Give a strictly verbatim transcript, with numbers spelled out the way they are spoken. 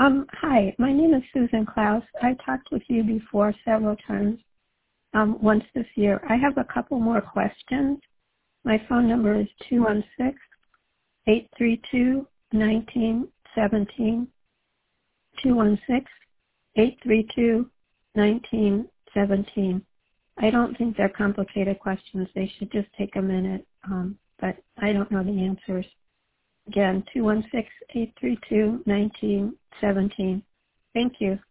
Um, hi, my name is Susan Klaus. I talked with you before several times, um, once this year. I have a couple more questions. My phone number is two one six, eight three two, one nine one seven, two one six, eight three two, one nine one seven. I don't think they're complicated questions. They should just take a minute, um, but I don't know the answers. Again, two one six, eight three two, one nine one seven. Thank you.